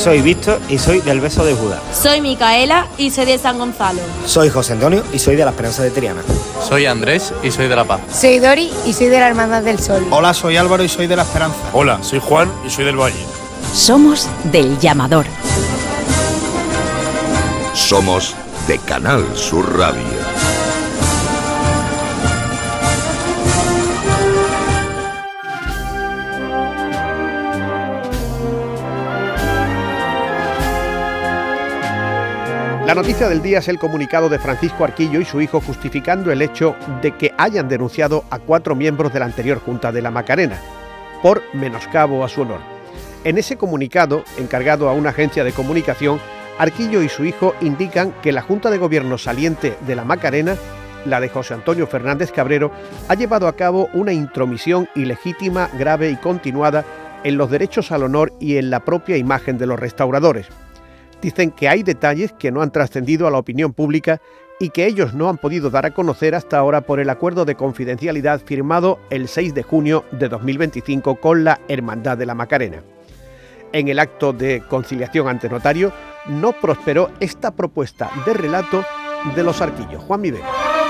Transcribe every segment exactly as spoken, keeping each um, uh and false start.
Soy Víctor y soy del Beso de Judá. Soy Micaela y soy de San Gonzalo. Soy José Antonio y soy de la Esperanza de Triana. Soy Andrés y soy de La Paz. Soy Dori y soy de la Hermandad del Sol. Hola, soy Álvaro y soy de la Esperanza. Hola, soy Juan y soy del Valle. Somos del Llamador. Somos de Canal Sur Radio. La noticia del día es el comunicado de Francisco Arquillo y su hijo justificando el hecho de que hayan denunciado a cuatro miembros de la anterior Junta de la Macarena por menoscabo a su honor. En ese comunicado, encargado a una agencia de comunicación, Arquillo y su hijo indican que la Junta de Gobierno saliente de la Macarena, la de José Antonio Fernández Cabrero, ha llevado a cabo una intromisión ilegítima, grave y continuada en los derechos al honor y en la propia imagen de los restauradores. Dicen que hay detalles que no han trascendido a la opinión pública y que ellos no han podido dar a conocer hasta ahora por el acuerdo de confidencialidad firmado el seis de junio de dos mil veinticinco con la Hermandad de la Macarena. En el acto de conciliación ante notario no prosperó esta propuesta de relato de los Arquillos. Juan Miguel.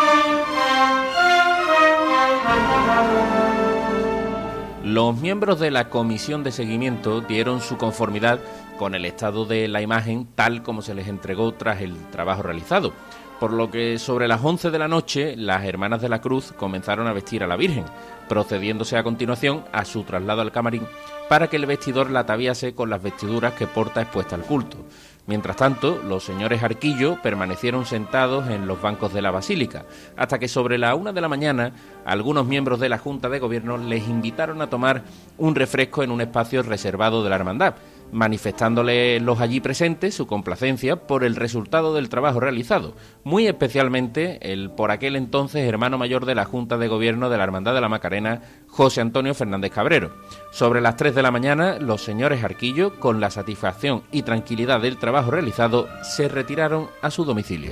Los miembros de la comisión de seguimiento dieron su conformidad con el estado de la imagen tal como se les entregó tras el trabajo realizado, por lo que sobre las once de la noche las Hermanas de la Cruz comenzaron a vestir a la Virgen, procediéndose a continuación a su traslado al camarín para que el vestidor la ataviase con las vestiduras que porta expuesta al culto. Mientras tanto, los señores Arquillo permanecieron sentados en los bancos de la Basílica, hasta que sobre la una de la mañana algunos miembros de la Junta de Gobierno les invitaron a tomar un refresco en un espacio reservado de la Hermandad, manifestándole los allí presentes su complacencia por el resultado del trabajo realizado, muy especialmente el por aquel entonces hermano mayor de la Junta de Gobierno de la Hermandad de la Macarena, José Antonio Fernández Cabrero. Sobre las tres de la mañana, los señores Arquillo, con la satisfacción y tranquilidad del trabajo realizado, se retiraron a su domicilio.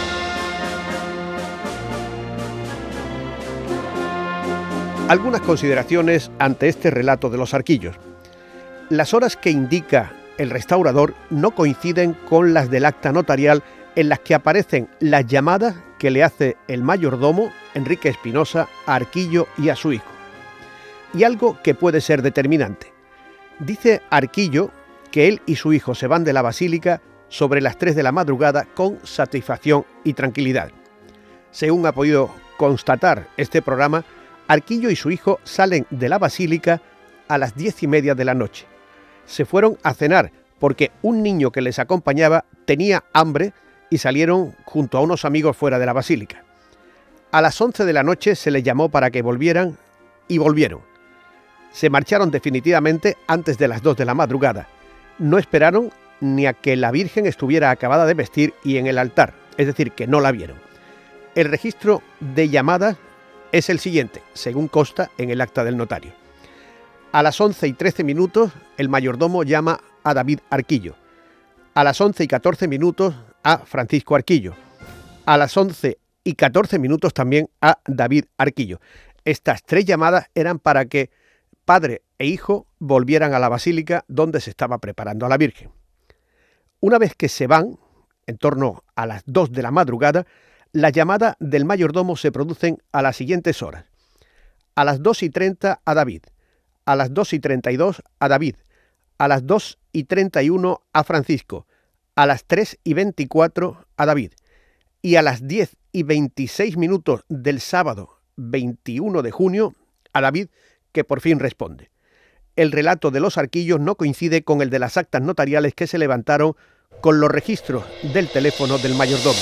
Algunas consideraciones ante este relato de los Arquillos. Las horas que indica el restaurador no coinciden con las del acta notarial en las que aparecen las llamadas que le hace el mayordomo, Enrique Espinosa, a Arquillo y a su hijo. Y algo que puede ser determinante. Dice Arquillo que él y su hijo se van de la Basílica sobre las tres de la madrugada con satisfacción y tranquilidad. Según ha podido constatar este programa, Arquillo y su hijo salen de la Basílica a las diez y media de la noche. Se fueron a cenar porque un niño que les acompañaba tenía hambre y salieron junto a unos amigos fuera de la Basílica. A las once de la noche se les llamó para que volvieran y volvieron. Se marcharon definitivamente antes de las dos de la madrugada. No esperaron ni a que la Virgen estuviera acabada de vestir y en el altar, es decir, que no la vieron. El registro de llamadas es el siguiente, según consta en el acta del notario. A las once y trece minutos, el mayordomo llama a David Arquillo. A las once y catorce minutos, a Francisco Arquillo. A las once y catorce minutos también a David Arquillo. Estas tres llamadas eran para que padre e hijo volvieran a la Basílica donde se estaba preparando a la Virgen. Una vez que se van, en torno a las dos de la madrugada, las llamadas del mayordomo se producen a las siguientes horas. A las dos y treinta a David. A las dos y treinta y dos a David, a las dos y treinta y uno a Francisco, a las tres y veinticuatro a David y a las diez y veintiséis minutos del sábado veintiuno de junio a David, que por fin responde. El relato de los Arquillos no coincide con el de las actas notariales que se levantaron con los registros del teléfono del mayordomo.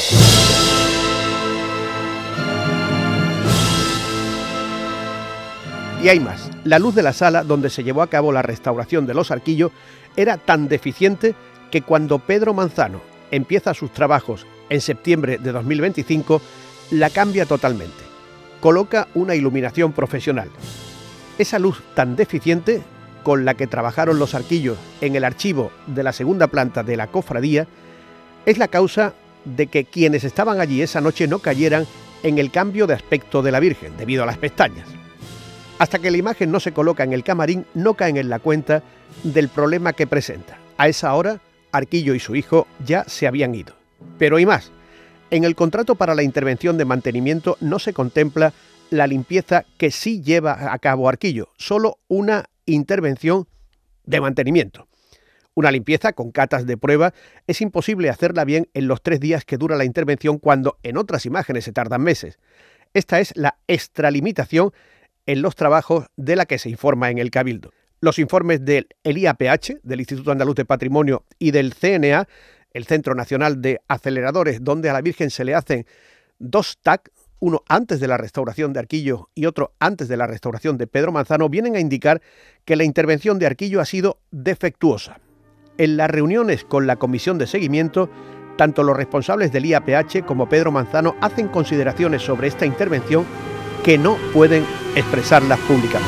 Y hay más. La luz de la sala donde se llevó a cabo la restauración de los Arquillos era tan deficiente que cuando Pedro Manzano empieza sus trabajos en septiembre de dos mil veinticinco, la cambia totalmente. Coloca una iluminación profesional. Esa luz tan deficiente con la que trabajaron los Arquillos en el archivo de la segunda planta de la cofradía es la causa de que quienes estaban allí esa noche no cayeran en el cambio de aspecto de la Virgen debido a las pestañas. Hasta que la imagen no se coloca en el camarín, no caen en la cuenta del problema que presenta. A esa hora, Arquillo y su hijo ya se habían ido. Pero hay más. En el contrato para la intervención de mantenimiento no se contempla la limpieza que sí lleva a cabo Arquillo, solo una intervención de mantenimiento. Una limpieza con catas de prueba es imposible hacerla bien en los tres días que dura la intervención cuando en otras imágenes se tardan meses. Esta es la extralimitación en los trabajos de la que se informa en el Cabildo. Los informes del I A P H, del Instituto Andaluz de Patrimonio, y del C N A, el Centro Nacional de Aceleradores, donde a la Virgen se le hacen dos T A C, uno antes de la restauración de Arquillo y otro antes de la restauración de Pedro Manzano, vienen a indicar que la intervención de Arquillo ha sido defectuosa. En las reuniones con la comisión de seguimiento, tanto los responsables del I A P H como Pedro Manzano hacen consideraciones sobre esta intervención que no pueden expresarlas públicamente.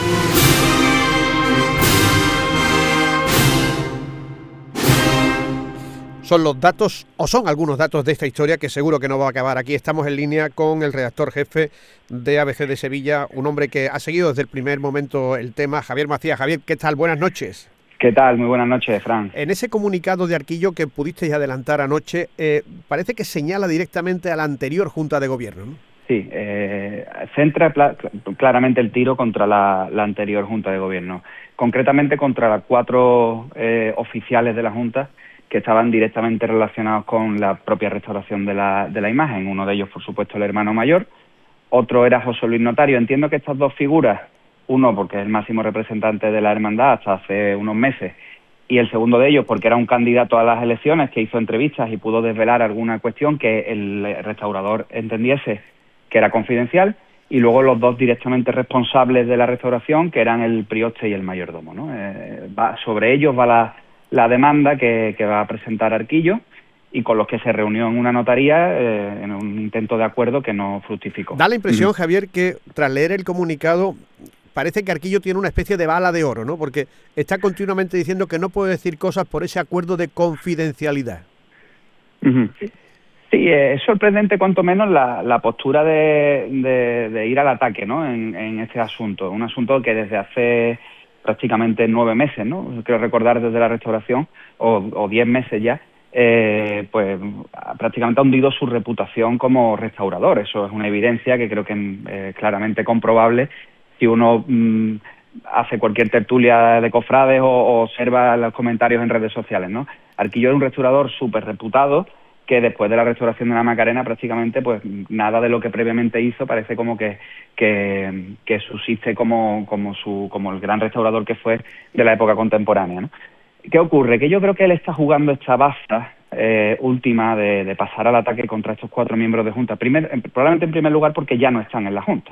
Son los datos, o son algunos datos de esta historia que seguro que no va a acabar aquí. Estamos en línea con el redactor jefe de A B C de Sevilla, un hombre que ha seguido desde el primer momento el tema, Javier Macías. Javier, ¿qué tal? Buenas noches. ¿Qué tal? Muy buenas noches, Fran. En ese comunicado de Arquillo que pudisteis adelantar anoche, eh, parece que señala directamente a la anterior Junta de Gobierno, ¿no? Sí, eh, centra claramente el tiro contra la, la anterior Junta de Gobierno, concretamente contra las cuatro eh, oficiales de la Junta que estaban directamente relacionados con la propia restauración de la, de la imagen. Uno de ellos, por supuesto, el hermano mayor, otro era José Luis Notario. Entiendo que estas dos figuras, uno porque es el máximo representante de la hermandad hasta hace unos meses, y el segundo de ellos porque era un candidato a las elecciones que hizo entrevistas y pudo desvelar alguna cuestión que el restaurador entendiese que era confidencial, y luego los dos directamente responsables de la restauración, que eran el prioste y el mayordomo, ¿no? Eh, va, sobre ellos va la, la demanda que, que va a presentar Arquillo, y con los que se reunió en una notaría eh, en un intento de acuerdo que no fructificó. Da la impresión, Javier, que tras leer el comunicado parece que Arquillo tiene una especie de bala de oro, ¿no? Porque está continuamente diciendo que no puede decir cosas por ese acuerdo de confidencialidad. Uh-huh. Sí, es sorprendente cuanto menos la, la postura de, de, de ir al ataque, ¿no? En, en este asunto. Un asunto que desde hace prácticamente nueve meses, ¿no? Creo recordar desde la restauración, o, o diez meses ya, eh, pues prácticamente ha hundido su reputación como restaurador. Eso es una evidencia que creo que es eh, claramente comprobable si uno mmm, hace cualquier tertulia de cofrades o, o observa los comentarios en redes sociales, ¿no? Arquillo es un restaurador súper reputado que después de la restauración de la Macarena prácticamente pues nada de lo que previamente hizo parece como que que, que subsiste como, como, su, como el gran restaurador que fue de la época contemporánea, ¿no? ¿Qué ocurre? Que yo creo que él está jugando esta baza eh, última de, de pasar al ataque contra estos cuatro miembros de Junta. Primer, probablemente en primer lugar porque ya no están en la Junta.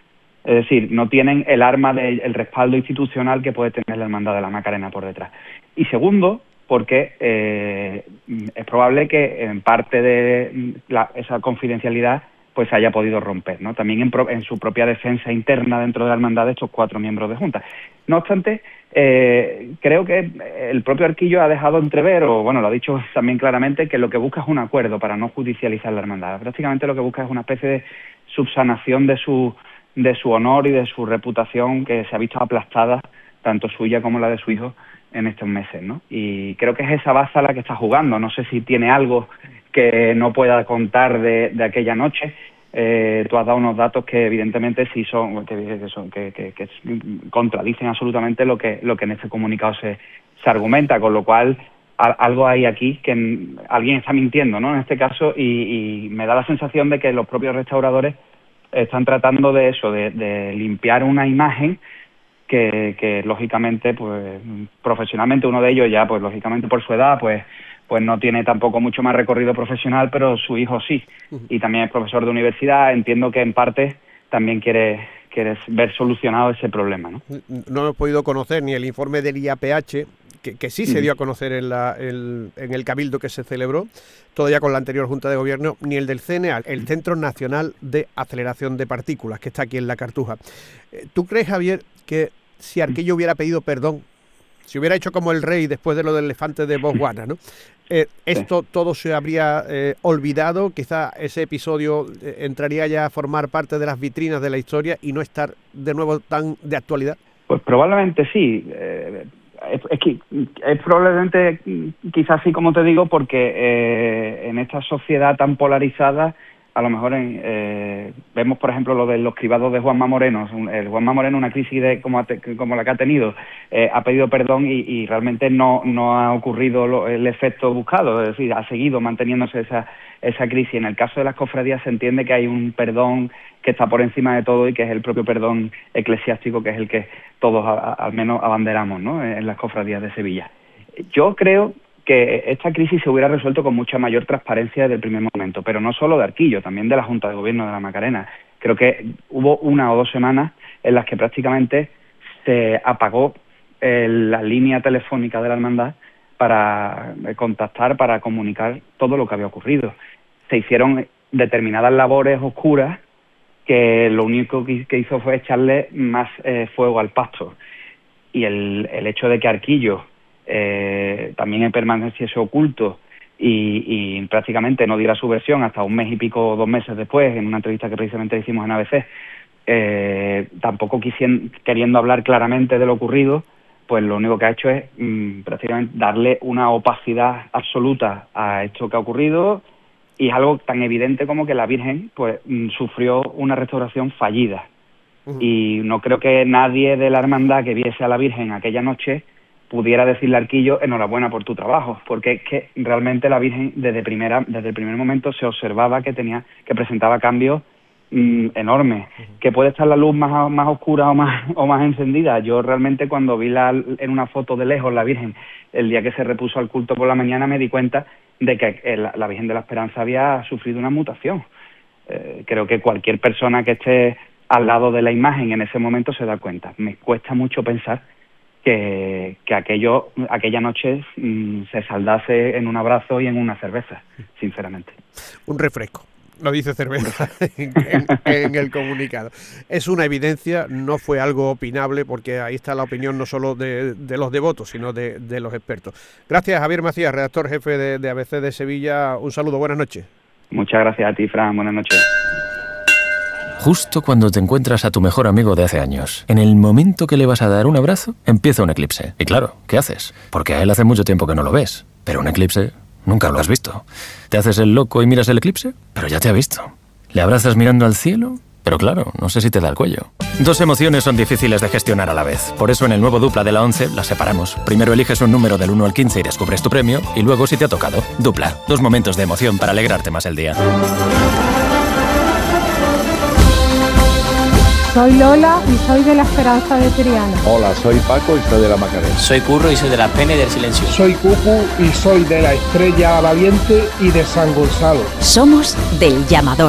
Es decir, no tienen el arma del respaldo institucional que puede tener la Hermandad de la Macarena por detrás. Y segundo, porque eh, es probable que en parte de la, esa confidencialidad pues se haya podido romper, ¿no? También en, pro, en su propia defensa interna dentro de la hermandad de estos cuatro miembros de Junta. No obstante, eh, creo que el propio Arquillo ha dejado entrever, o bueno, lo ha dicho también claramente, que lo que busca es un acuerdo para no judicializar la hermandad. Prácticamente lo que busca es una especie de subsanación de su de su honor y de su reputación que se ha visto aplastada, tanto suya como la de su hijo, en estos meses, ¿no? Y creo que es esa baza la que está jugando. No sé si tiene algo que no pueda contar de, de aquella noche. Eh, tú has dado unos datos que evidentemente sí son que, que, son, que, que, que contradicen absolutamente lo que lo que en este comunicado se, se argumenta, con lo cual a, algo hay aquí que en, alguien está mintiendo, ¿no? En este caso, y, y me da la sensación de que los propios restauradores están tratando de eso, de, de limpiar una imagen que, que lógicamente, pues profesionalmente uno de ellos ya, pues lógicamente por su edad, pues pues no tiene tampoco mucho más recorrido profesional, pero su hijo sí, y también es profesor de universidad. Entiendo que en parte también quiere, quiere ver solucionado ese problema, ¿no? No hemos podido conocer ni el informe del I A P H, que, que sí se dio a conocer en, la, el, en el Cabildo que se celebró, todavía con la anterior Junta de Gobierno, ni el del C N A, el Centro Nacional de Aceleración de Partículas, que está aquí en La Cartuja. ¿Tú crees, Javier, que si Arquillo hubiera pedido perdón, si hubiera hecho como el rey después de lo del elefante de Botswana, ¿no? Eh, esto sí. todo se habría eh, olvidado, quizá ese episodio eh, entraría ya a formar parte de las vitrinas de la historia y no estar de nuevo tan de actualidad? Pues probablemente sí. Eh, es, es que es probablemente quizás sí, como te digo, porque eh, en esta sociedad tan polarizada, a lo mejor en, eh, vemos, por ejemplo, lo de los cribados de Juanma Moreno. El Juanma Moreno, una crisis de como, ha te, como la que ha tenido, eh, ha pedido perdón y, y realmente no, no ha ocurrido lo, el efecto buscado, es decir, ha seguido manteniéndose esa, esa crisis. En el caso de las cofradías se entiende que hay un perdón que está por encima de todo y que es el propio perdón eclesiástico, que es el que todos a, a, al menos abanderamos, ¿no?, en las cofradías de Sevilla. Yo creo que esta crisis se hubiera resuelto con mucha mayor transparencia desde el primer momento, pero no solo de Arquillo, también de la Junta de Gobierno de la Macarena. Creo que hubo una o dos semanas en las que prácticamente se apagó eh, la línea telefónica de la hermandad para contactar, para comunicar todo lo que había ocurrido. Se hicieron determinadas labores oscuras que lo único que hizo fue echarle más eh, fuego al pasto. Y el, el hecho de que Arquillo eh, también permaneciese oculto y, y prácticamente no diera su versión hasta un mes y pico, dos meses después, en una entrevista que precisamente hicimos en A B C, eh, tampoco quisien, queriendo hablar claramente de lo ocurrido, pues lo único que ha hecho es mmm, prácticamente darle una opacidad absoluta a esto que ha ocurrido. Y es algo tan evidente como que la Virgen pues sufrió una restauración fallida. Uh-huh. Y no creo que nadie de la hermandad que viese a la Virgen aquella noche pudiera decirle a Arquillo, enhorabuena por tu trabajo, porque es que realmente la Virgen desde primera desde el primer momento se observaba que tenía que presentaba cambios mmm, enormes. Uh-huh. Que puede estar la luz más más oscura o más o más encendida. Yo realmente cuando vi la, en una foto de lejos la Virgen el día que se repuso al culto por la mañana me di cuenta de que la, la Virgen de la Esperanza había sufrido una mutación. Eh, creo que cualquier persona que esté al lado de la imagen en ese momento se da cuenta. Me cuesta mucho pensar que, que aquello, aquella noche mmm, se saldase en un abrazo y en una cerveza, sinceramente. Un refresco. No dice cerveza en, en, en el comunicado. Es una evidencia, no fue algo opinable, porque ahí está la opinión no solo de, de los devotos, sino de, de los expertos. Gracias, Javier Macías, redactor jefe de, de A B C de Sevilla. Un saludo, buenas noches. Muchas gracias a ti, Fran, buenas noches. Justo cuando te encuentras a tu mejor amigo de hace años, en el momento que le vas a dar un abrazo, empieza un eclipse. Y claro, ¿qué haces? Porque a él hace mucho tiempo que no lo ves, pero un eclipse nunca lo has visto. ¿Te haces el loco y miras el eclipse? Pero ya te ha visto. ¿Le abrazas mirando al cielo? Pero claro, no sé si te da el cuello. Dos emociones son difíciles de gestionar a la vez. Por eso en el nuevo Dupla de la once las separamos. Primero eliges un número del uno al quince y descubres tu premio, y luego si te ha tocado. Dupla. Dos momentos de emoción para alegrarte más el día. Soy Lola y soy de la Esperanza de Triana. Hola, soy Paco y soy de la Macarena. Soy Curro y soy de la Pene del Silencio. Soy Cucu y soy de la Estrella Valiente y de San Gonzalo. Somos del Llamador.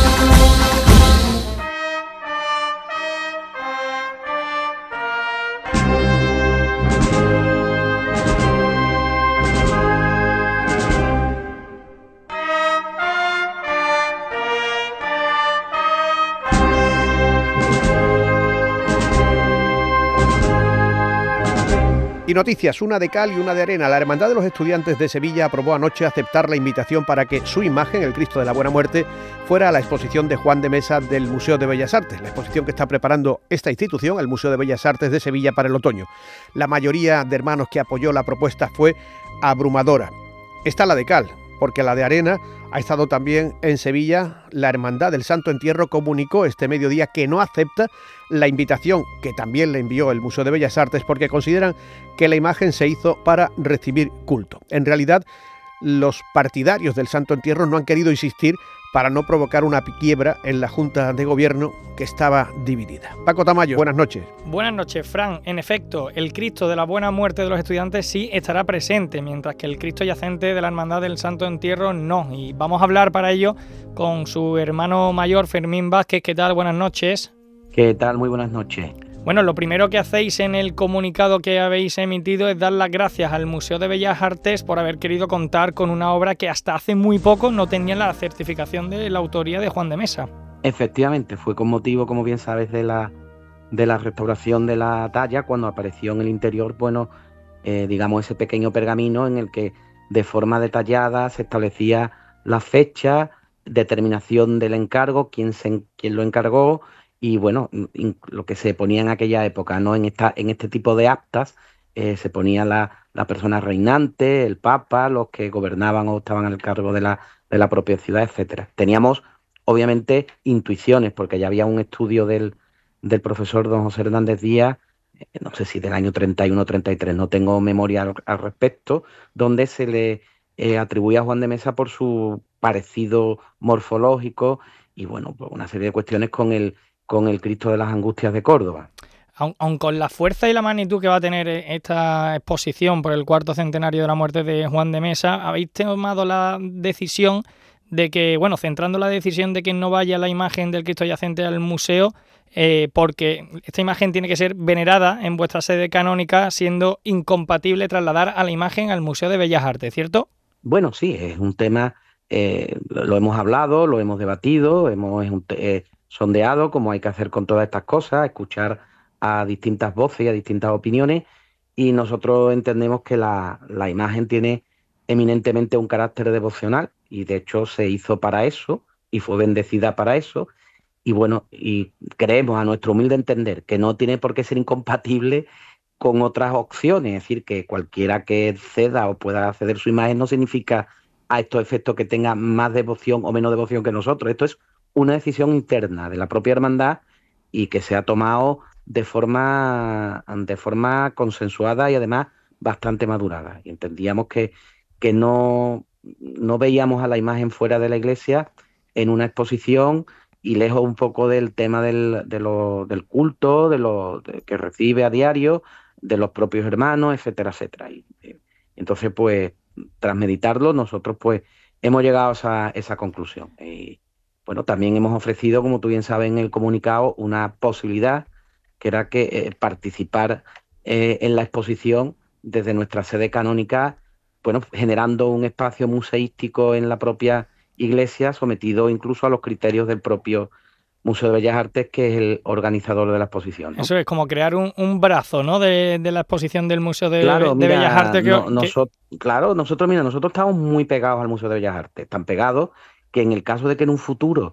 Y noticias, una de cal y una de arena. La Hermandad de los Estudiantes de Sevilla aprobó anoche aceptar la invitación para que su imagen, el Cristo de la Buena Muerte, fuera a la exposición de Juan de Mesa del Museo de Bellas Artes, la exposición que está preparando esta institución, el Museo de Bellas Artes de Sevilla, para el otoño. La mayoría de hermanos que apoyó la propuesta fue abrumadora. Está la de cal, porque la de arena ha estado también en Sevilla. La Hermandad del Santo Entierro comunicó este mediodía que no acepta la invitación que también le envió el Museo de Bellas Artes, porque consideran que la imagen se hizo para recibir culto. En realidad, los partidarios del Santo Entierro no han querido insistir para no provocar una quiebra en la Junta de Gobierno, que estaba dividida. Paco Tamayo, buenas noches. Buenas noches, Fran. En efecto, el Cristo de la Buena Muerte de los Estudiantes sí estará presente, mientras que el Cristo yacente de la Hermandad del Santo Entierro no. Y vamos a hablar para ello con su hermano mayor, Fermín Vázquez. ¿Qué tal? Buenas noches. ¿Qué tal? Muy buenas noches. Bueno, lo primero que hacéis en el comunicado que habéis emitido es dar las gracias al Museo de Bellas Artes por haber querido contar con una obra que hasta hace muy poco no tenía la certificación de la autoría de Juan de Mesa. Efectivamente, fue con motivo, como bien sabes, de la, de la restauración de la talla, cuando apareció en el interior, bueno, eh, digamos, ese pequeño pergamino en el que de forma detallada se establecía la fecha, determinación del encargo, quién, se, quién lo encargó, y bueno, lo que se ponía en aquella época, ¿no? En esta, en este tipo de actas eh, se ponía la, la persona reinante, el papa, los que gobernaban o estaban al cargo de la, de la propia ciudad, etcétera. Teníamos, obviamente, intuiciones, porque ya había un estudio del, del profesor don José Hernández Díaz, eh, no sé si del año treinta y uno o treinta y tres, no tengo memoria al, al respecto, donde se le eh, atribuía a Juan de Mesa por su parecido morfológico y, bueno, pues una serie de cuestiones con el, con el Cristo de las Angustias de Córdoba. Aun, aun con la fuerza y la magnitud que va a tener esta exposición por el cuarto centenario de la muerte de Juan de Mesa, habéis tomado la decisión de que, bueno, centrando la decisión de que no vaya la imagen del Cristo yacente al museo, eh, porque esta imagen tiene que ser venerada en vuestra sede canónica, siendo incompatible trasladar a la imagen al Museo de Bellas Artes, ¿cierto? Bueno, sí, es un tema, eh, lo hemos hablado, lo hemos debatido, hemos eh, sondeado cómo hay que hacer con todas estas cosas, escuchar a distintas voces y a distintas opiniones, y nosotros entendemos que la, la imagen tiene eminentemente un carácter devocional, y de hecho se hizo para eso, y fue bendecida para eso, y bueno, y creemos a nuestro humilde entender que no tiene por qué ser incompatible con otras opciones, es decir, que cualquiera que ceda o pueda ceder su imagen no significa a estos efectos que tenga más devoción o menos devoción que nosotros. Esto es una decisión interna de la propia hermandad y que se ha tomado de forma, de forma consensuada y además bastante madurada. Y entendíamos que, que no, no veíamos a la imagen fuera de la iglesia en una exposición y lejos un poco del tema del, de lo, del culto, de lo de, que recibe a diario, de los propios hermanos, etcétera, etcétera. Y, y entonces, pues, tras meditarlo, nosotros pues hemos llegado a esa, esa conclusión. Y bueno, también hemos ofrecido, como tú bien sabes en el comunicado, una posibilidad que era que eh, participar eh, en la exposición desde nuestra sede canónica, bueno, generando un espacio museístico en la propia iglesia, sometido incluso a los criterios del propio Museo de Bellas Artes, que es el organizador de la exposición, ¿no? Eso es como crear un, un brazo, ¿no?, de, de la exposición del Museo de, claro, de mira, Bellas Artes. Que, no, que... Nosotros, claro, nosotros, mira, nosotros estamos muy pegados al Museo de Bellas Artes, tan pegados que en el caso de que en un futuro,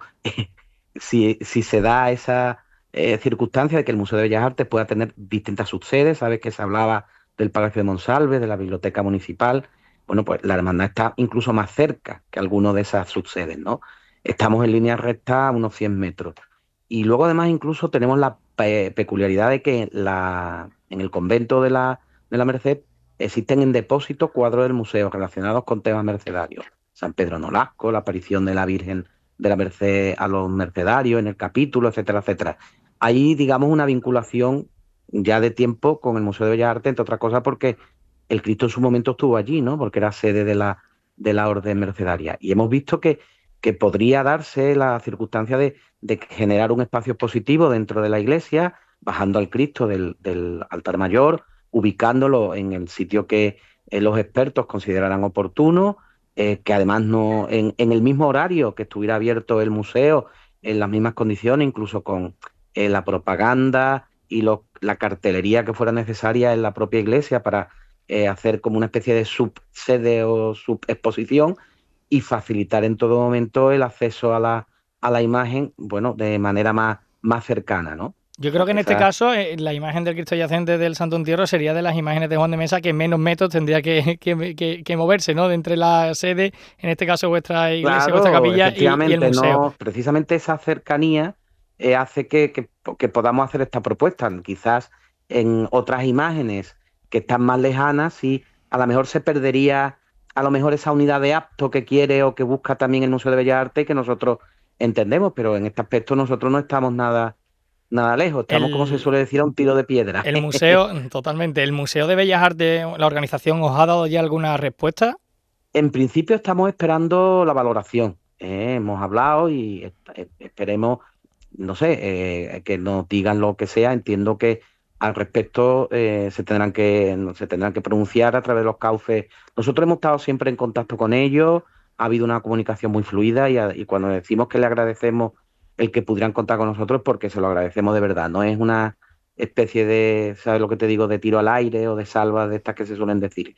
si, si se da esa eh, circunstancia de que el Museo de Bellas Artes pueda tener distintas subsedes, sabes que se hablaba del Palacio de Monsalve, de la Biblioteca Municipal, bueno, pues la hermandad está incluso más cerca que alguno de esas subsedes, ¿no? Estamos en línea recta a unos cien metros. Y luego además incluso tenemos la pe peculiaridad de que la, en el convento de la, de la Merced existen en depósito cuadros del museo relacionados con temas mercedarios. San Pedro Nolasco, la aparición de la Virgen de la Merced a los mercedarios en el capítulo, etcétera, etcétera. Hay, digamos, una vinculación ya de tiempo con el Museo de Bellas Artes, entre otras cosas porque el Cristo en su momento estuvo allí, ¿no? Porque era sede de la, de la orden mercedaria. Y hemos visto que, que podría darse la circunstancia de, de generar un espacio positivo dentro de la iglesia, bajando al Cristo del, del altar mayor, ubicándolo en el sitio que eh, los expertos considerarán oportuno, eh, que además no en, en el mismo horario que estuviera abierto el museo, en las mismas condiciones, incluso con eh, la propaganda y lo, la cartelería que fuera necesaria en la propia iglesia para eh, hacer como una especie de subsede o subexposición y facilitar en todo momento el acceso a la, a la imagen, bueno, de manera más, más cercana, ¿no? Yo creo que en este caso eh, la imagen del Cristo yacente del Santo Entierro sería de las imágenes de Juan de Mesa que menos metros tendría que, que, que, que moverse, ¿no? De entre la sede, en este caso vuestra iglesia, claro, vuestra capilla y, y el museo. No, precisamente esa cercanía eh, hace que, que, que podamos hacer esta propuesta. Quizás en otras imágenes que están más lejanas, sí, a lo mejor se perdería a lo mejor esa unidad de acto que quiere o que busca también el Museo de Bellas Artes, que nosotros entendemos, pero en este aspecto nosotros no estamos nada... nada lejos, estamos, el, como se suele decir, a un tiro de piedra. El museo, totalmente, ¿el Museo de Bellas Artes, la organización, os ha dado ya alguna respuesta? En principio estamos esperando la valoración, eh, hemos hablado y esperemos, no sé, eh, que nos digan lo que sea. Entiendo que al respecto eh, se tendrán que se tendrán que pronunciar a través de los cauces. Nosotros hemos estado siempre en contacto con ellos, ha habido una comunicación muy fluida y, a, y cuando decimos que le agradecemos el que pudieran contar con nosotros, porque se lo agradecemos de verdad. No es una especie de, ¿sabes lo que te digo?, de tiro al aire o de salvas de estas que se suelen decir.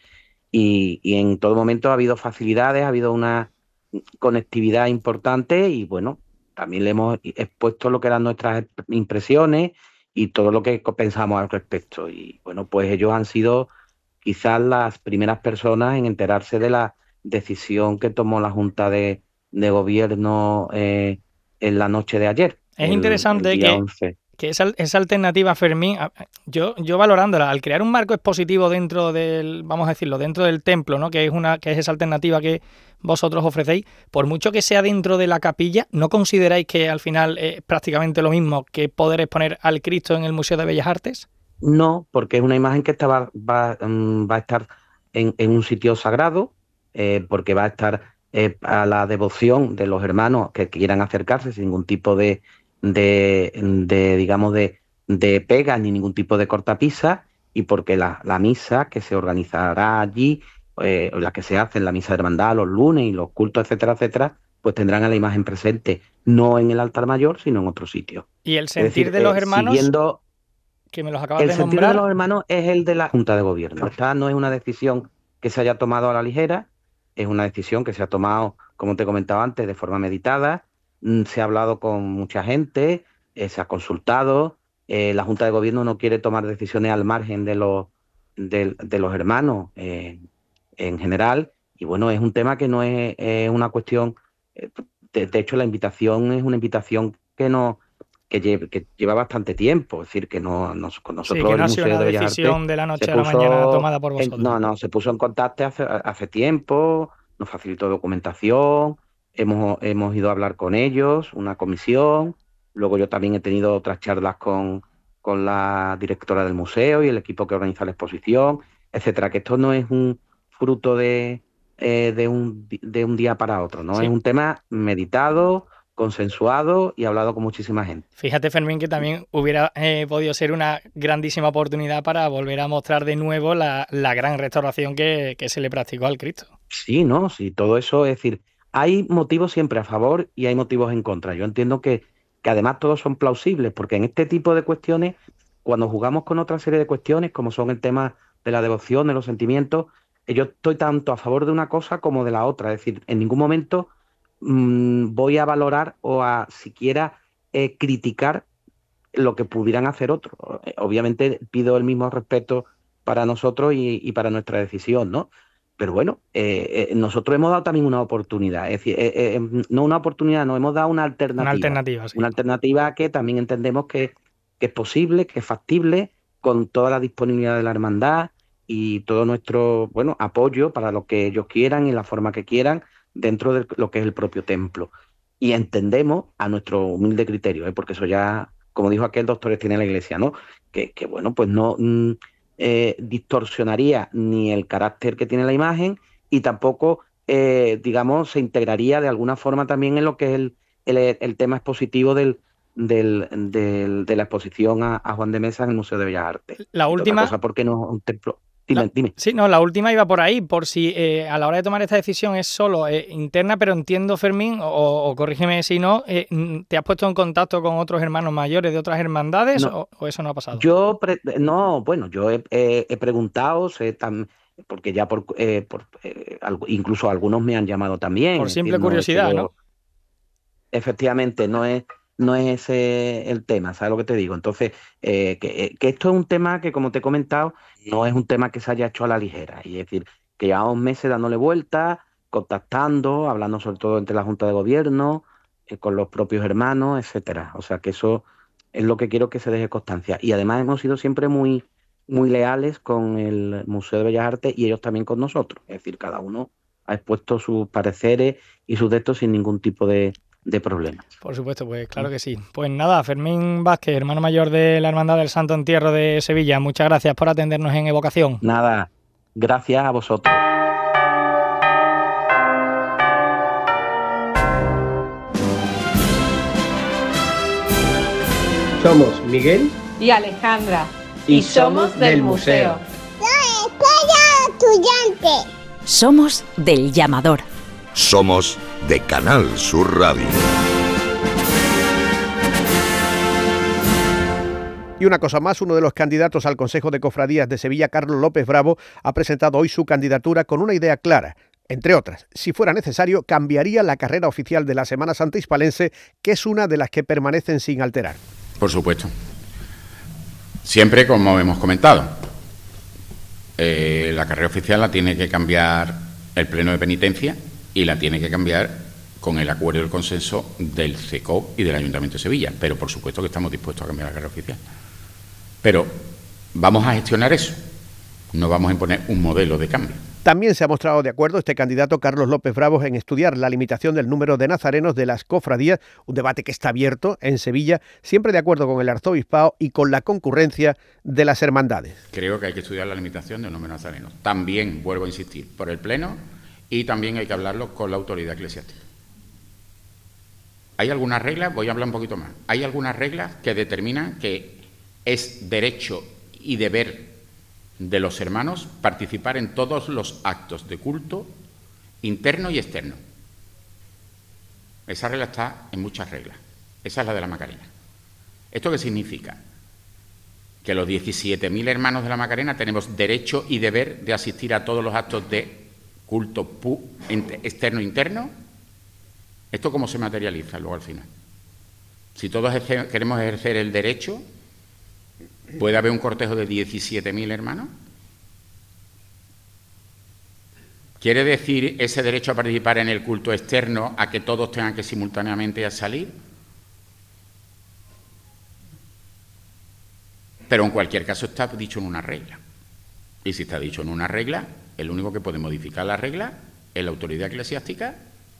Y, y en todo momento ha habido facilidades, ha habido una conectividad importante y, bueno, también le hemos expuesto lo que eran nuestras impresiones y todo lo que pensamos al respecto. Y, bueno, pues ellos han sido quizás las primeras personas en enterarse de la decisión que tomó la Junta de, de Gobierno eh, en la noche de ayer. Es el, interesante el día que, once. que esa, esa alternativa, Fermín, yo, yo valorándola, al crear un marco expositivo dentro del, vamos a decirlo, dentro del templo, ¿no? que es una que es esa alternativa que vosotros ofrecéis, por mucho que sea dentro de la capilla, ¿no consideráis que al final es prácticamente lo mismo que poder exponer al Cristo en el Museo de Bellas Artes? No, porque es una imagen que está, va, va, va a estar en, en un sitio sagrado, eh, porque va a estar eh, a la devoción de los hermanos que quieran acercarse sin ningún tipo de, de, de digamos, de, de pegas ni ningún tipo de cortapisa, y porque la, la misa que se organizará allí, eh, la que se hace en la misa de hermandad los lunes y los cultos, etcétera, etcétera, pues tendrán a la imagen presente, no en el altar mayor, sino en otro sitio. Y el sentir decir, de los eh, hermanos... Siguiendo, que me los acabas el de sentido nombrar. de los hermanos es el de la Junta de Gobierno. Esta no es una decisión que se haya tomado a la ligera, es una decisión que se ha tomado, como te comentaba antes, de forma meditada. Se ha hablado con mucha gente, eh, se ha consultado. Eh, la Junta de Gobierno no quiere tomar decisiones al margen de los, de, de los hermanos eh, en general. Y bueno, es un tema que no es, es una cuestión... Eh, de, de hecho, la invitación es una invitación que no... Que lleva, que lleva bastante tiempo, es decir, que no, no con nosotros sí, que no el ha sido Museo una de Bellas decisión Artes de la noche se a la puso mañana tomada por vosotros. En, no, no, se puso en contacto hace, hace tiempo, nos facilitó documentación, hemos, hemos ido a hablar con ellos, una comisión, luego yo también he tenido otras charlas con, con la directora del museo y el equipo que organiza la exposición, etcétera, que esto no es un fruto de, eh, de, un, de un día para otro, ¿no? Sí. Es un tema meditado, consensuado y hablado con muchísima gente. Fíjate, Fermín, que también hubiera eh, podido ser una grandísima oportunidad para volver a mostrar de nuevo la, la gran restauración que, que se le practicó al Cristo. Sí, no, sí, todo eso, es decir, hay motivos siempre a favor y hay motivos en contra. Yo entiendo que, que además todos son plausibles, porque en este tipo de cuestiones, cuando jugamos con otra serie de cuestiones, como son el tema de la devoción, de los sentimientos, yo estoy tanto a favor de una cosa como de la otra. Es decir, en ningún momento voy a valorar o a siquiera eh, criticar lo que pudieran hacer otros. Obviamente pido el mismo respeto para nosotros y, y para nuestra decisión, ¿no? Pero bueno, eh, eh, nosotros hemos dado también una oportunidad, es decir, eh, eh, no una oportunidad, no, hemos dado una alternativa. Una alternativa, sí. Una alternativa que también entendemos que, que es posible, que es factible, con toda la disponibilidad de la hermandad y todo nuestro, bueno, apoyo para lo que ellos quieran y la forma que quieran, dentro de lo que es el propio templo. Y entendemos, a nuestro humilde criterio, ¿eh? Porque eso ya, como dijo aquel, doctores tiene la Iglesia, ¿no? Que, que bueno, pues no mm, eh, distorsionaría ni el carácter que tiene la imagen y tampoco, eh, digamos, se integraría de alguna forma también en lo que es el, el, el tema expositivo del, del, del, de la exposición a, a Juan de Mesa en el Museo de Bellas Artes. La última... Otra cosa, ¿por qué no un templo? Dime, la, dime. Sí, no, la última iba por ahí, por si eh, a la hora de tomar esta decisión es solo eh, interna, pero entiendo, Fermín, o, o corrígeme si no, eh, ¿te has puesto en contacto con otros hermanos mayores de otras hermandades no, o, o eso no ha pasado? Yo, pre no, bueno, yo he, he, he preguntado, sé tan, porque ya por, eh, por eh, incluso algunos me han llamado también. Por simple decir, curiosidad, ¿no? Es yo, ¿no? Efectivamente, no es... No es ese el tema, ¿sabes lo que te digo? Entonces, eh, que, que esto es un tema que, como te he comentado, no es un tema que se haya hecho a la ligera. Y es decir, que llevamos meses dándole vueltas, contactando, hablando sobre todo entre la Junta de Gobierno, eh, con los propios hermanos, etcétera. O sea, que eso es lo que quiero que se deje constancia. Y además hemos sido siempre muy, muy leales con el Museo de Bellas Artes y ellos también con nosotros. Es decir, cada uno ha expuesto sus pareceres y sus textos sin ningún tipo de... de problemas. Por supuesto, pues claro que sí. Pues nada, Fermín Vázquez, hermano mayor de la Hermandad del Santo Entierro de Sevilla, muchas gracias por atendernos en Evocación. Nada, gracias a vosotros. Somos Miguel y Alejandra y, y somos, somos del, del museo. ¡Soy escuela estudiante! Somos del Llamador. Somos de Canal Sur Radio. Y una cosa más, uno de los candidatos al Consejo de Cofradías de Sevilla, Carlos López Bravo, ha presentado hoy su candidatura con una idea clara. Entre otras, si fuera necesario, cambiaría la carrera oficial de la Semana Santa hispalense, que es una de las que permanecen sin alterar. Por supuesto. Siempre como hemos comentado. Eh, la carrera oficial la tiene que cambiar el Pleno de Penitencia y la tiene que cambiar con el acuerdo y el consenso del C E C O y del Ayuntamiento de Sevilla. Pero, por supuesto, que estamos dispuestos a cambiar la carrera oficial. Pero vamos a gestionar eso. No vamos a imponer un modelo de cambio. También se ha mostrado de acuerdo este candidato Carlos López Bravos en estudiar la limitación del número de nazarenos de las cofradías, un debate que está abierto en Sevilla, siempre de acuerdo con el arzobispado y con la concurrencia de las hermandades. Creo que hay que estudiar la limitación del número de nazarenos. También, vuelvo a insistir, por el Pleno, y también hay que hablarlo con la autoridad eclesiástica. Hay algunas reglas, voy a hablar un poquito más, hay algunas reglas que determinan que es derecho y deber de los hermanos participar en todos los actos de culto interno y externo. Esa regla está en muchas reglas. Esa es la de la Macarena. ¿Esto qué significa? Que los diecisiete mil hermanos de la Macarena tenemos derecho y deber de asistir a todos los actos de culto externo e interno. ¿Esto cómo se materializa luego al final? Si todos queremos ejercer el derecho, ¿puede haber un cortejo de diecisiete mil hermanos? ¿Quiere decir ese derecho a participar en el culto externo a que todos tengan que simultáneamente salir? Pero en cualquier caso está dicho en una regla. Y si está dicho en una regla, el único que puede modificar la regla es la autoridad eclesiástica,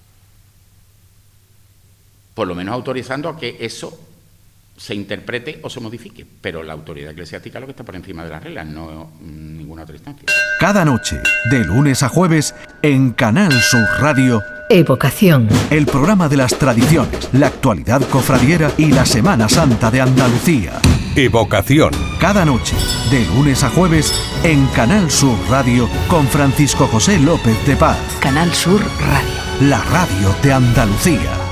por lo menos autorizando a que eso se interprete o se modifique, pero la autoridad eclesiástica es lo que está por encima de las reglas, no en ninguna otra instancia. Cada noche, de lunes a jueves, en Canal Sur Radio, Evocación. El programa de las tradiciones, la actualidad cofradiera y la Semana Santa de Andalucía. Evocación. Cada noche, de lunes a jueves, en Canal Sur Radio, con Francisco José López de Paz. Canal Sur Radio. La radio de Andalucía.